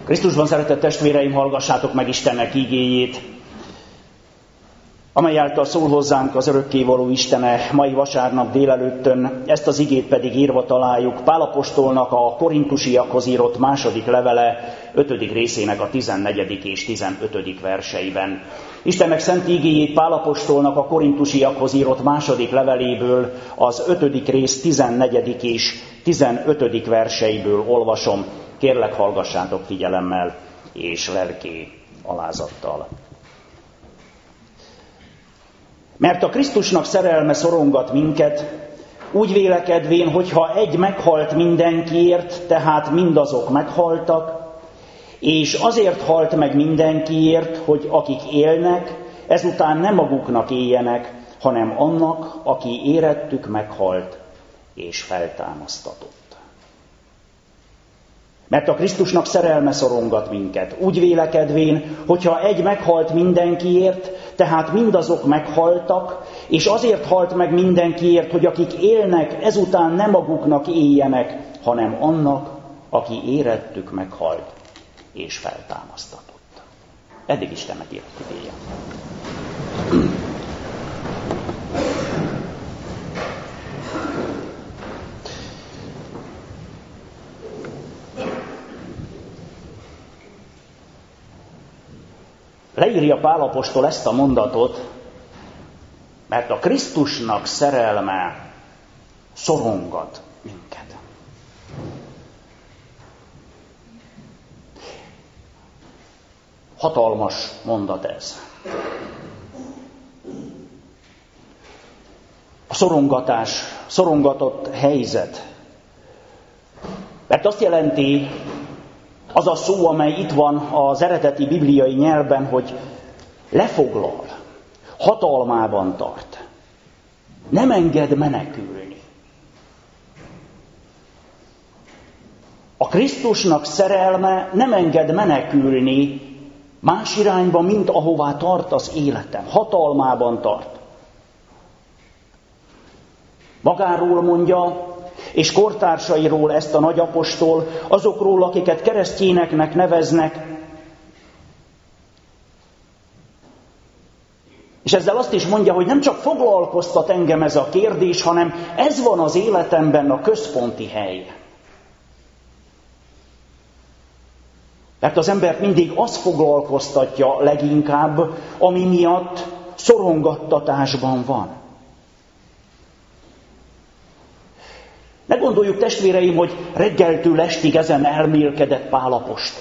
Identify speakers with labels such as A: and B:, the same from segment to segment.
A: Krisztusban szeretett testvéreim, hallgassátok meg Istennek igéjét, amely által szól hozzánk az örökkévaló Istene mai vasárnap délelőttön. Ezt az igét pedig írva találjuk Pál apostolnak a korintusiakhoz írott második levele 5. részének a 14. és 15. verseiben. Istennek szent igéjét Pál apostolnak a korintusiakhoz írott második leveléből, az 5. rész 14. és 15. verseiből olvasom. Kérlek, hallgassátok figyelemmel és lelki alázattal. Mert a Krisztusnak szerelme szorongat minket, úgy vélekedvén, hogyha egy meghalt mindenkiért, tehát mindazok meghaltak, és azért halt meg mindenkiért, hogy akik élnek, ezután nem maguknak éljenek, hanem annak, aki érettük meghalt és feltámasztatott. Mert a Krisztusnak szerelme szorongat minket, úgy vélekedvén, hogyha egy meghalt mindenkiért, tehát mindazok meghaltak, és azért halt meg mindenkiért, hogy akik élnek, ezután nem maguknak éljenek, hanem annak, aki érettük meghalt és feltámasztatott. Eddig Istennek írt igéje. Leírja Pál apostol ezt a mondatot, mert a Krisztusnak szerelme szorongat minket. Hatalmas mondat ez. A szorongatott helyzet. Mert azt jelenti, az a szó, amely itt van az eredeti bibliai nyelvben, hogy lefoglal, hatalmában tart. Nem enged menekülni. A Krisztusnak szerelme nem enged menekülni más irányba, mint ahová tart az életem. Hatalmában tart. Magáról mondja, és kortársairól ezt a nagy apostol, azokról, akiket keresztényeknek neveznek. És ezzel azt is mondja, hogy nem csak foglalkoztat engem ez a kérdés, hanem ez van az életemben a központi hely. Mert az embert mindig az foglalkoztatja leginkább, ami miatt szorongattatásban van. Ne gondoljuk, testvéreim, hogy reggeltől estig ezen elmélkedett Pál apostol.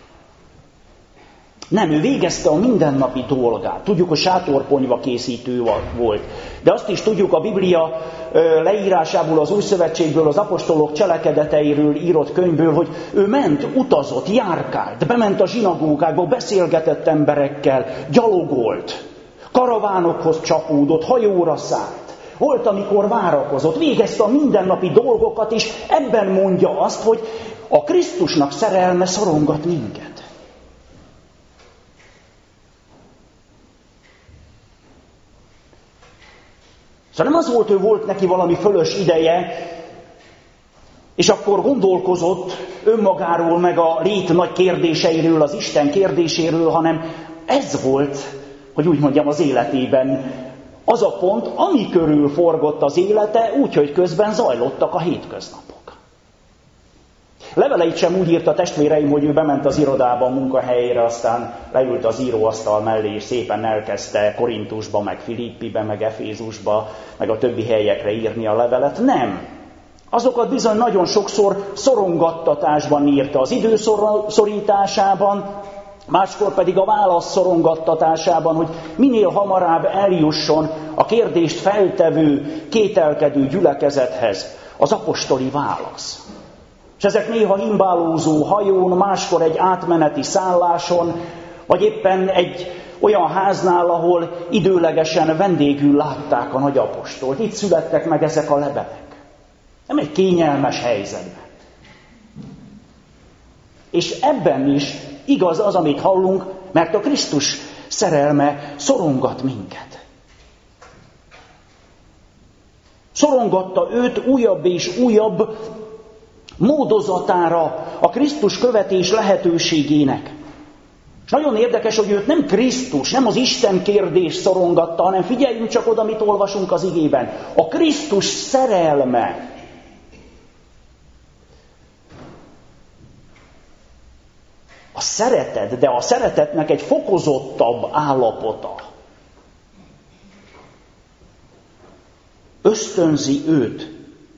A: Nem, ő végezte a mindennapi dolgát. Tudjuk, hogy sátorponyva készítő volt. De azt is tudjuk a Biblia leírásából, az Új Szövetségből, az apostolok cselekedeteiről írott könyvből, hogy ő ment, utazott, járkált, bement a zsinagógákba, beszélgetett emberekkel, gyalogolt, karavánokhoz csapódott, hajóra szállt. Volt, amikor várakozott, végezte a mindennapi dolgokat, és ebben mondja azt, hogy a Krisztusnak szerelme szorongat minket. Szóval nem az volt, hogy volt neki valami fölös ideje, és akkor gondolkozott önmagáról, meg a lét nagy kérdéseiről, az Isten kérdéséről, hanem ez volt, hogy úgy mondjam, az életében az a pont, ami körül forgott az élete, úgyhogy közben zajlottak a hétköznapok. Leveleit sem úgy írta, testvéreim, hogy ő bement az irodába, a munkahelyére, aztán leült az íróasztal mellé, és szépen elkezdte Korintusba, meg Filippibe, meg Efézusba, meg a többi helyekre írni a levelet. Nem. Azokat bizony nagyon sokszor szorongattatásban írta, az időszorításában, máskor pedig a válasz szorongattatásában, hogy minél hamarabb eljusson a kérdést feltevő, kételkedő gyülekezethez az apostoli válasz. És ezek néha himbálózó hajón, máskor egy átmeneti szálláson, vagy éppen egy olyan háznál, ahol időlegesen vendégül látták a nagy apostolt. Itt születtek meg ezek a levelek. Nem egy kényelmes helyzetben. És ebben is igaz az, amit hallunk, mert a Krisztus szerelme szorongat minket. Szorongatta őt újabb és újabb módozatára a Krisztus követés lehetőségének. És nagyon érdekes, hogy őt nem Krisztus, nem az Isten kérdés szorongatta, hanem figyeljünk csak oda, mit olvasunk az igében. A Krisztus szerelme. A szeretet, de a szeretetnek egy fokozottabb állapota. Ösztönzi őt.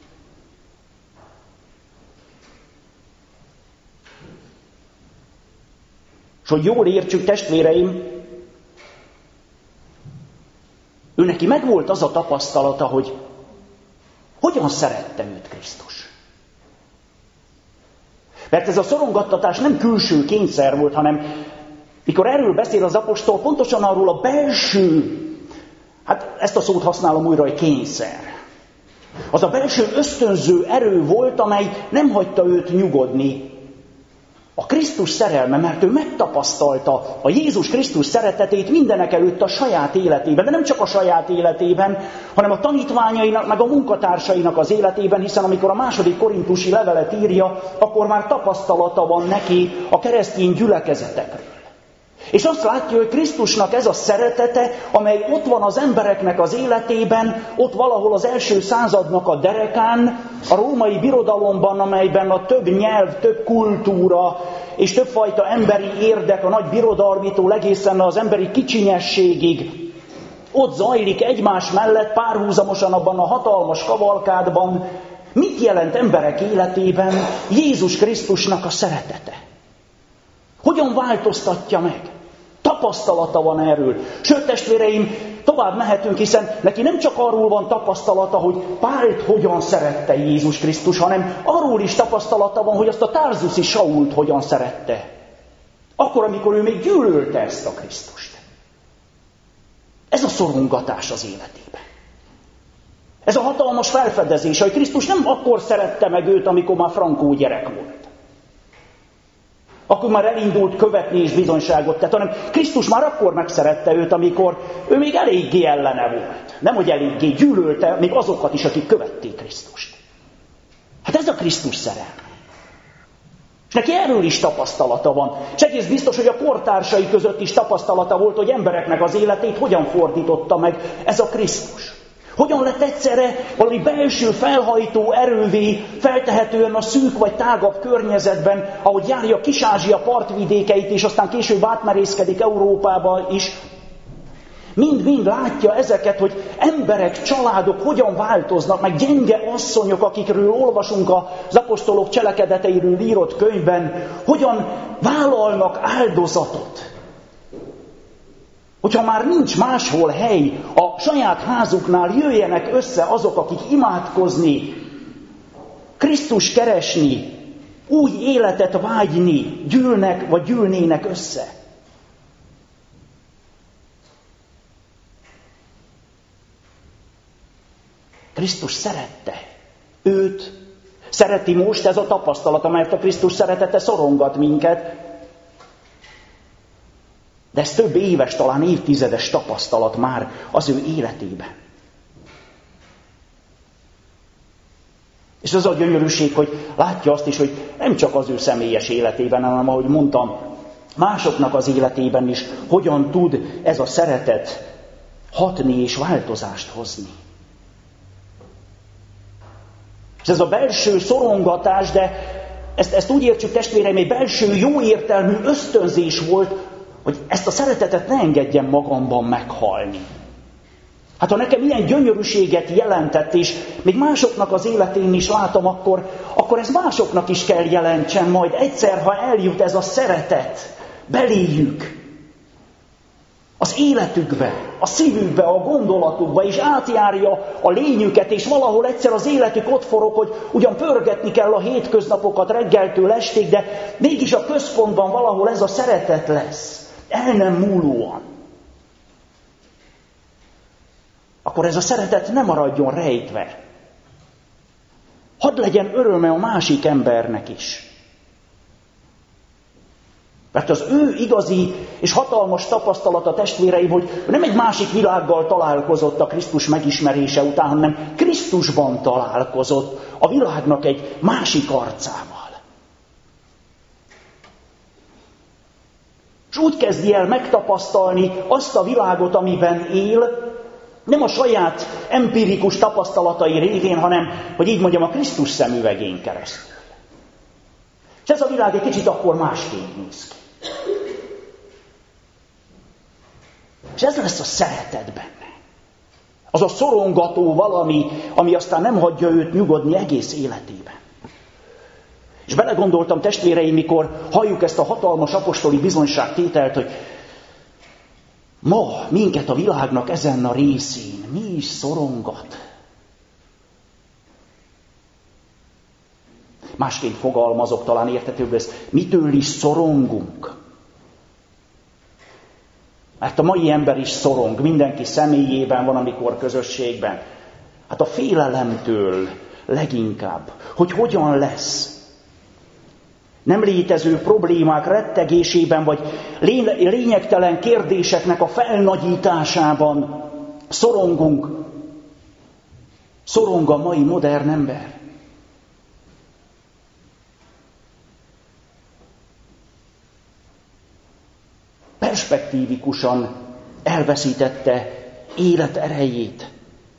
A: És hogy jól értsük, testvéreim, ő neki megvolt az a tapasztalata, hogy hogyan szerette őt Krisztus. Mert ez a szorongattatás nem külső kényszer volt, hanem mikor erről beszél az apostol, pontosan arról a belső, hát ezt a szót használom újra, hogy kényszer. Az a belső ösztönző erő volt, amely nem hagyta őt nyugodni. A Krisztus szerelme, mert ő megtapasztalta a Jézus Krisztus szeretetét mindenek előtt a saját életében, de nem csak a saját életében, hanem a tanítványainak, meg a munkatársainak az életében, hiszen amikor a 2. Korintusi levelet írja, akkor már tapasztalata van neki a keresztény gyülekezetekről. És azt látja, hogy Krisztusnak ez a szeretete, amely ott van az embereknek az életében, ott valahol az első századnak a derekán, a római birodalomban, amelyben a több nyelv, több kultúra és többfajta emberi érdek, a nagy birodalmitól egészen az emberi kicsinyességig ott zajlik egymás mellett párhuzamosan abban a hatalmas kavalkádban. Mit jelent emberek életében Jézus Krisztusnak a szeretete? Hogyan változtatja meg? Tapasztalata van erről. Sőt, testvéreim, tovább mehetünk, hiszen neki nem csak arról van tapasztalata, hogy Pált hogyan szerette Jézus Krisztus, hanem arról is tapasztalata van, hogy azt a tarzuszi Sault hogyan szerette. Akkor, amikor ő még gyűlölte ezt a Krisztust. Ez a szorongatás az életében. Ez a hatalmas felfedezés, hogy Krisztus nem akkor szerette meg őt, amikor már frankó gyerek volt. Akkor már elindult követni és bizonyságot tett, hanem Krisztus már akkor megszerette őt, amikor ő még eléggé ellene volt. Nem, hogy eléggé gyűlölte, még azokat is, akik követték Krisztust. Hát ez a Krisztus szerelme. És neki erről is tapasztalata van. És egész biztos, hogy a kortársai között is tapasztalata volt, hogy embereknek az életét hogyan fordította meg ez a Krisztus. Hogyan lett egyszerre valami belső felhajtó erővé, feltehetően a szűk vagy tágabb környezetben, ahogy járja Kis-Ázsia partvidékeit, és aztán később átmerészkedik Európába is. Mind-mind látja ezeket, hogy emberek, családok hogyan változnak, meg gyenge asszonyok, akikről olvasunk az apostolok cselekedeteiről írott könyvben, hogyan vállalnak áldozatot. Hogyha már nincs máshol hely, a saját házuknál jöjjenek össze azok, akik imádkozni, Krisztus keresni, új életet vágyni, gyűlnek vagy gyűlnének össze. Krisztus szerette őt, szereti most, ez a tapasztalata, mert a Krisztus szeretete szorongat minket, de ez több éves, talán évtizedes tapasztalat már az ő életében. És az a gyönyörűség, hogy látja azt is, hogy nem csak az ő személyes életében, hanem ahogy mondtam, másoknak az életében is hogyan tud ez a szeretet hatni és változást hozni. És ez a belső szorongatás, de ezt úgy értsük, testvéreim, egy belső jó értelmű ösztönzés volt, hogy ezt a szeretetet ne engedjem magamban meghalni. Hát ha nekem ilyen gyönyörűséget jelentett, és még másoknak az életén is látom, akkor ez másoknak is kell jelentsen majd egyszer, ha eljut ez a szeretet beléjük. Az életükbe, a szívükbe, a gondolatukba, és átjárja a lényüket, és valahol egyszer az életük ott forog, hogy ugyan pörgetni kell a hétköznapokat reggeltől estig, de mégis a központban valahol ez a szeretet lesz. El nem múlóan. Akkor ez a szeretet nem maradjon rejtve. Hadd legyen öröme a másik embernek is. Mert az ő igazi és hatalmas tapasztalata, testvéreim, hogy nem egy másik világgal találkozott a Krisztus megismerése után, hanem Krisztusban találkozott a világnak egy másik arcával. És úgy kezdi el megtapasztalni azt a világot, amiben él, nem a saját empirikus tapasztalatai révén, hanem, hogy így mondjam, a Krisztus szemüvegén keresztül. És ez a világ egy kicsit akkor másképp néz ki. És ez lesz a szeretet benne. Az a szorongató valami, ami aztán nem hagyja őt nyugodni egész életében. És belegondoltam, testvéreim, mikor halljuk ezt a hatalmas apostoli bizonyságtételt, hogy ma minket a világnak ezen a részén mi is szorongat. Másként fogalmazok, talán érthetőbb lesz, mitől is szorongunk. Mert a mai ember is szorong, mindenki személyében van, amikor közösségben. Hát a félelemtől leginkább, hogy hogyan lesz. Nem létező problémák rettegésében, vagy lényegtelen kérdéseknek a felnagyításában szorongunk. Szorong a mai modern ember. Perspektívikusan elveszítette élet erejét.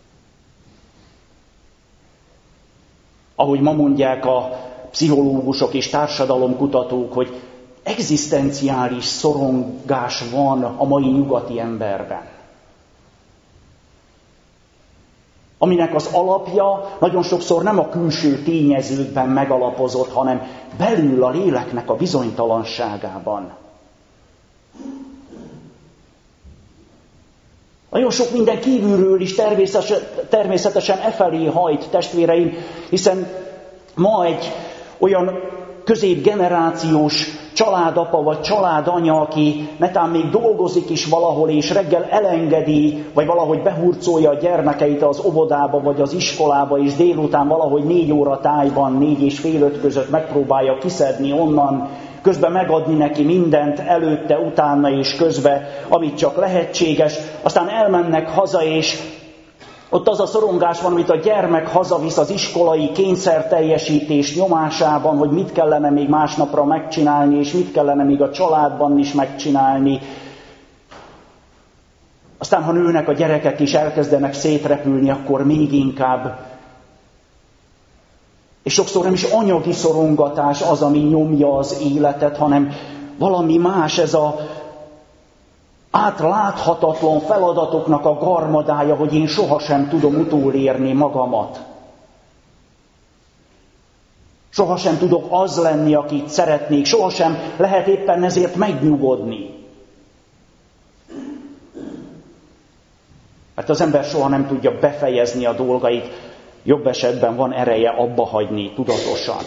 A: Ahogy ma mondják a pszichológusok és társadalomkutatók, hogy egzisztenciális szorongás van a mai nyugati emberben. Aminek az alapja nagyon sokszor nem a külső tényezőkben megalapozott, hanem belül a léleknek a bizonytalanságában. Nagyon sok minden kívülről is természetesen efelé hajt, testvéreim, hiszen ma egy olyan középgenerációs családapa vagy családanya, aki netán még dolgozik is valahol, és reggel elengedi, vagy valahogy behurcolja a gyermekeit az óvodába vagy az iskolába, és délután valahogy 4 óra tájban, 4 és fél 5 között megpróbálja kiszedni onnan, közben megadni neki mindent, előtte, utána és közben, amit csak lehetséges. Aztán elmennek haza, és ott az a szorongás van, amit a gyermek hazavisz az iskolai kényszerteljesítés nyomásában, hogy mit kellene még másnapra megcsinálni, és mit kellene még a családban is megcsinálni. Aztán, ha nőnek a gyerekek is elkezdenek szétrepülni, akkor még inkább. És sokszor nem is anyagi szorongatás az, ami nyomja az életet, hanem valami más, ez a átláthatatlan feladatoknak a garmadája, hogy én sohasem tudom utolérni magamat. Sohasem tudok az lenni, akit szeretnék, sohasem lehet éppen ezért megnyugodni. Mert az ember soha nem tudja befejezni a dolgait, jobb esetben van ereje abba hagyni tudatosan.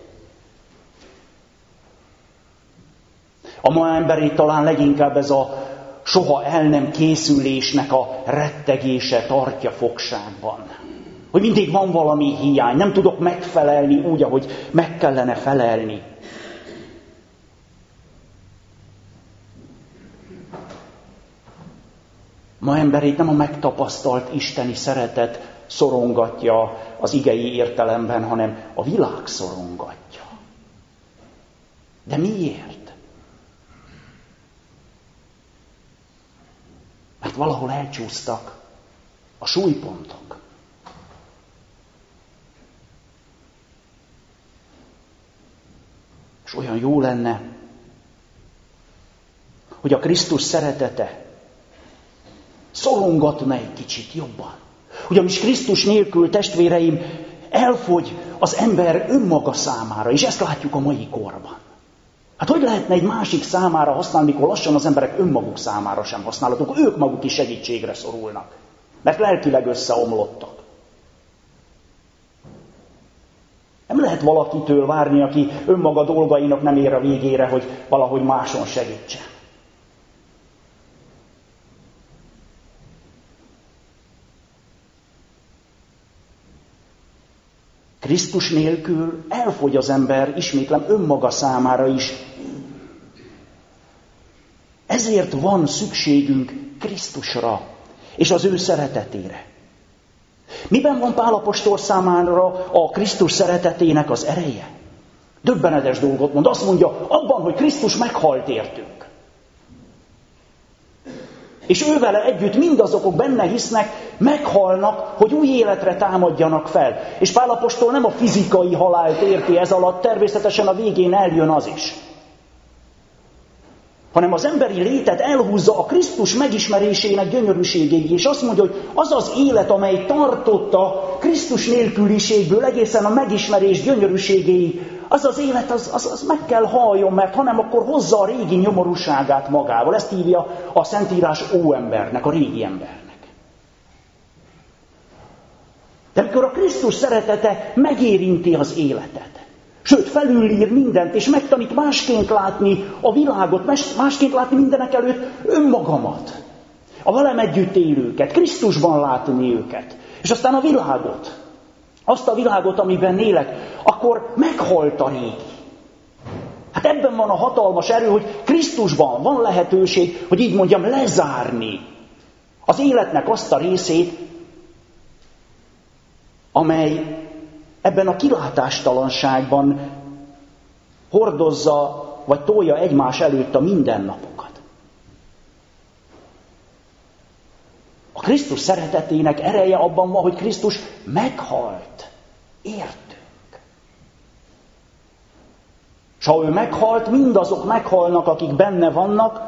A: A ma emberét talán leginkább ez a soha el nem készülésnek a rettegése tartja fogságban. Hogy mindig van valami hiány, nem tudok megfelelni úgy, ahogy meg kellene felelni. Ma emberét nem a megtapasztalt isteni szeretet szorongatja az igei értelemben, hanem a világ szorongatja. De miért? Mert valahol elcsúsztak a súlypontok. És olyan jó lenne, hogy a Krisztus szeretete szorongatna egy kicsit jobban. Ugyanis Krisztus nélkül, testvéreim, elfogy az ember önmaga számára, és ezt látjuk a mai korban. Hát hogy lehetne egy másik számára használni, mikor lassan az emberek önmaguk számára sem használhatók, ők maguk is segítségre szorulnak, mert lelkileg összeomlottak. Nem lehet valakitől várni, aki önmaga dolgainak nem ér a végére, hogy valahogy máson segítsen. Krisztus nélkül elfogy az ember, ismétlem, önmaga számára is. Ezért van szükségünk Krisztusra és az ő szeretetére. Miben van Pál apostol számára a Krisztus szeretetének az ereje? Döbbenetes dolgot mond. Azt mondja, abban, hogy Krisztus meghalt értünk. És ővele együtt mindazok benne hisznek, meghalnak, hogy új életre támadjanak fel. És Pál apostol nem a fizikai halált érti ez alatt, természetesen a végén eljön az is. Hanem az emberi létet elhúzza a Krisztus megismerésének gyönyörűségéig, és azt mondja, hogy az az élet, amely tartotta Krisztus nélküliségből egészen a megismerés gyönyörűségéig, az az élet, az meg kell halljon, mert hanem akkor hozza a régi nyomorúságát magával. Ezt hívja a Szentírás óembernek, a régi embernek. De amikor a Krisztus szeretete megérinti az életet, sőt, felülír mindent, és megtanít másként látni a világot, másként látni mindenek előtt önmagamat, a velem együtt élőket, Krisztusban látni őket, és aztán a világot, azt a világot, amiben élek, akkor meghalt a régi. Hát ebben van a hatalmas erő, hogy Krisztusban van lehetőség, hogy így mondjam, lezárni az életnek azt a részét, amely ebben a kilátástalanságban hordozza, vagy tolja egymás előtt a mindennapokat. A Krisztus szeretetének ereje abban van, hogy Krisztus meghalt. Értünk. És ha ő meghalt, mindazok meghalnak, akik benne vannak,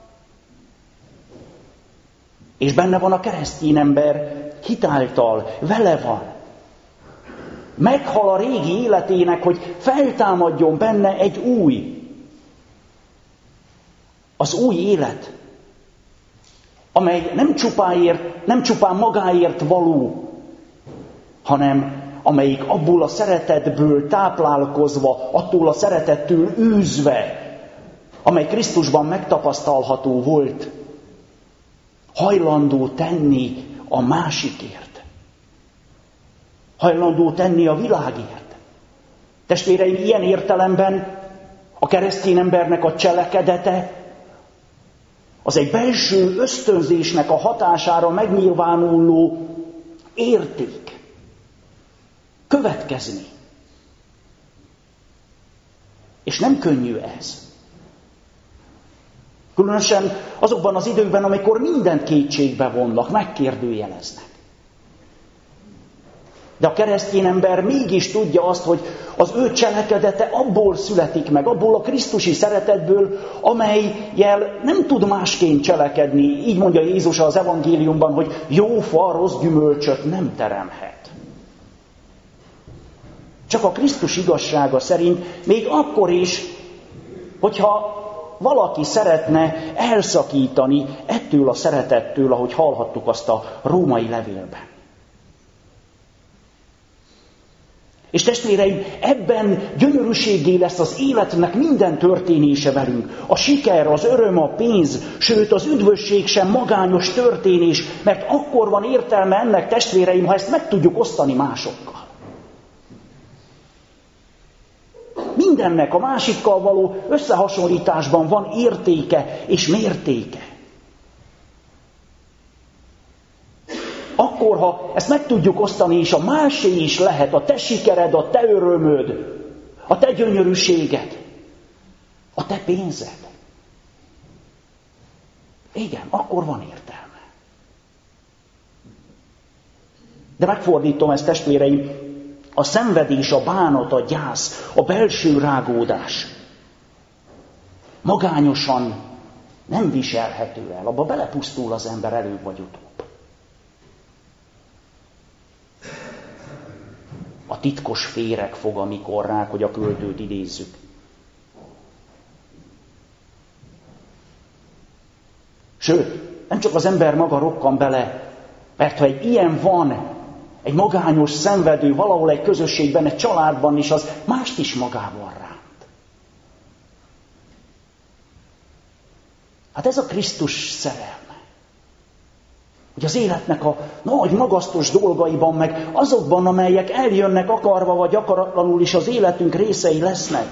A: és benne van a keresztény ember hitáltal, vele van. Meghal a régi életének, hogy feltámadjon benne egy új. Az új élet, amely nem csupán magáért való, hanem amelyik abból a szeretetből táplálkozva, attól a szeretettől űzve, amely Krisztusban megtapasztalható volt, hajlandó tenni a másikért. Hajlandó tenni a világért. Testvéreim, ilyen értelemben a keresztény embernek a cselekedete az egy belső ösztönzésnek a hatására megnyilvánuló érték. Következni. És nem könnyű ez. Különösen azokban az időkben, amikor mindent kétségbe vonnak, megkérdőjeleznek. De a keresztény ember mégis tudja azt, hogy az ő cselekedete abból születik meg, abból a krisztusi szeretetből, amellyel nem tud másként cselekedni. Így mondja Jézus az evangéliumban, hogy jó fa rossz gyümölcsöt nem teremhet. Csak a Krisztus igazsága szerint, még akkor is, hogyha valaki szeretne elszakítani ettől a szeretettől, ahogy hallhattuk azt a római levélben. És testvéreim, ebben gyönyörűségé lesz az életnek minden történése velünk. A siker, az öröm, a pénz, sőt az üdvösség sem magányos történés, mert akkor van értelme ennek, testvéreim, ha ezt meg tudjuk osztani másokkal. Mindennek a másikkal való összehasonlításban van értéke és mértéke. Akkor, ha ezt meg tudjuk osztani, és a másé is lehet, a te sikered, a te örömöd, a te gyönyörűséged, a te pénzed. Igen, akkor van értelme. De megfordítom ezt, testvéreim, a szenvedés, a bánat, a gyász, a belső rágódás magányosan nem viselhető el, abba belepusztul az ember előbb vagy utóbb. A titkos féreg fog, amikor rák, hogy a költőt idézzük. Sőt, nem csak az ember maga rokkan bele, mert ha egy ilyen van, egy magányos, szenvedő, valahol egy közösségben, egy családban is, az mást is magával ránt. Hát ez a Krisztus szerelme. Hogy az életnek a nagy, magasztos dolgaiban, meg azokban, amelyek eljönnek akarva vagy akaratlanul is az életünk részei lesznek.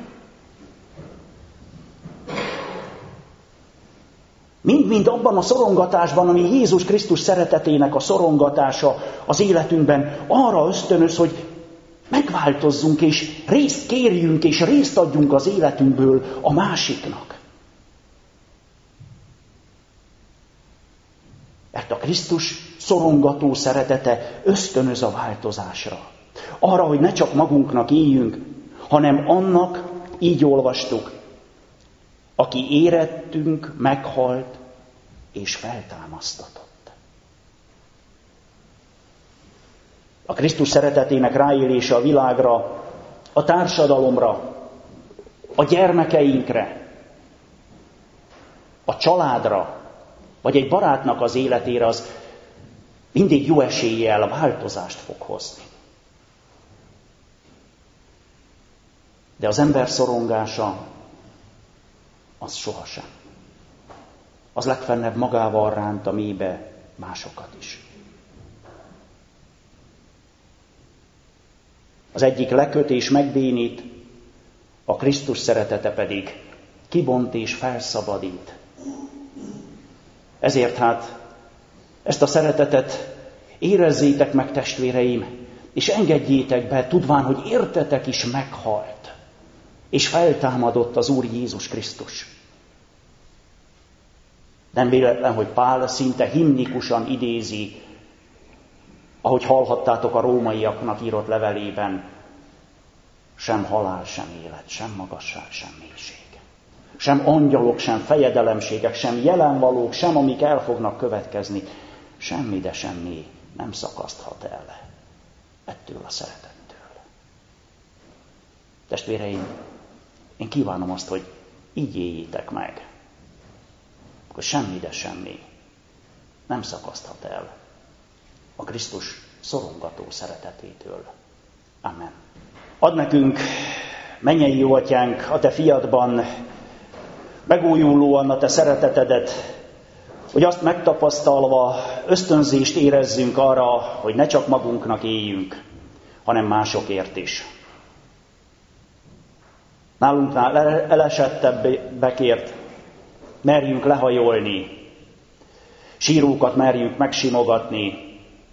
A: Mind-mind abban a szorongatásban, ami Jézus Krisztus szeretetének a szorongatása az életünkben, arra ösztönöz, hogy megváltozzunk, és részt kérjünk, és részt adjunk az életünkből a másiknak. Krisztus szorongató szeretete ösztönöz a változásra. Arra, hogy ne csak magunknak éljünk, hanem annak, így olvastuk, aki érettünk, meghalt és feltámasztatott. A Krisztus szeretetének ráélése a világra, a társadalomra, a gyermekeinkre, a családra, vagy egy barátnak az életére, az mindig jó eséllyel változást fog hozni. De az ember szorongása, az sohasem. Az legfennebb magával ránt a mélybe másokat is. Az egyik leköt és megbénít, a Krisztus szeretete pedig kibont és felszabadít. Ezért hát ezt a szeretetet érezzétek meg, testvéreim, és engedjétek be, tudván, hogy értetek is meghalt, és feltámadott az Úr Jézus Krisztus. Nem véletlen, hogy Pál szinte himnikusan idézi, ahogy hallhattátok a rómaiaknak írott levelében, sem halál, sem élet, sem magasság, sem mélység. Sem angyalok, sem fejedelemségek, sem jelenvalók, sem amik el fognak következni. Semmi, de semmi nem szakaszthat el ettől a szeretettől. Testvéreim, én kívánom azt, hogy így éljétek meg, hogy semmi, de semmi nem szakaszthat el a Krisztus szorongató szeretetétől. Amen. Add nekünk, mennyei jó atyánk, a te fiadban megújulóan a te szeretetedet, hogy azt megtapasztalva ösztönzést érezzünk arra, hogy ne csak magunknak éljünk, hanem másokért is. Nálunknál elesettebbekért merjünk lehajolni, sírókat merjünk megsimogatni,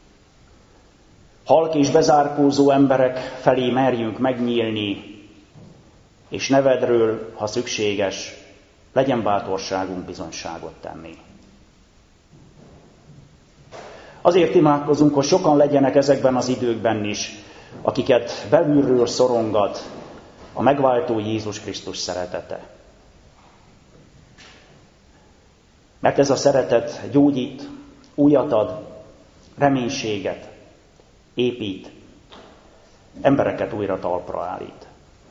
A: halk és bezárkózó emberek felé merjünk megnyílni, és nevedről, ha szükséges, legyen bátorságunk bizonyságot tenni. Azért imádkozunk, hogy sokan legyenek ezekben az időkben is, akiket belülről szorongat a megváltó Jézus Krisztus szeretete. Mert ez a szeretet gyógyít, újat ad, reménységet, épít, embereket újra talpra állít.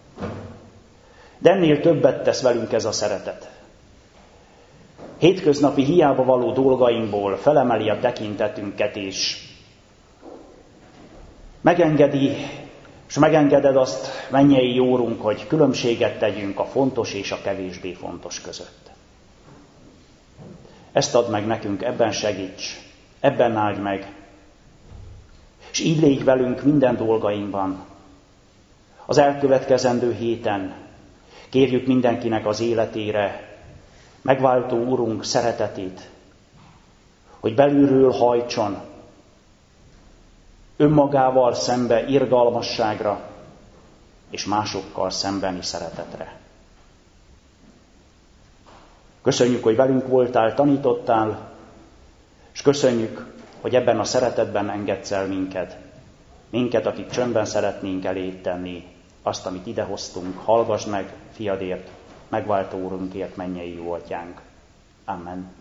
A: De ennél többet tesz velünk ez a szeretet. Hétköznapi hiába való dolgainkból felemeli a tekintetünket, és megengedi, és megengeded azt, mennyei Jórunk, hogy különbséget tegyünk a fontos és a kevésbé fontos között. Ezt add meg nekünk, ebben segíts, ebben áldj meg, és így légy velünk minden dolgainkban. Az elkövetkezendő héten kérjük mindenkinek az életére megváltó Úrunk szeretetét, hogy belülről hajtson önmagával szembe irgalmasságra és másokkal szembeni szeretetre. Köszönjük, hogy velünk voltál, tanítottál, és köszönjük, hogy ebben a szeretetben engedsz el minket, akik csöndben szeretnénk eléd tenni azt, amit idehoztunk. Hallgass meg fiadért, megváltó Úrunkért, mennyei jó atyánk. Amen.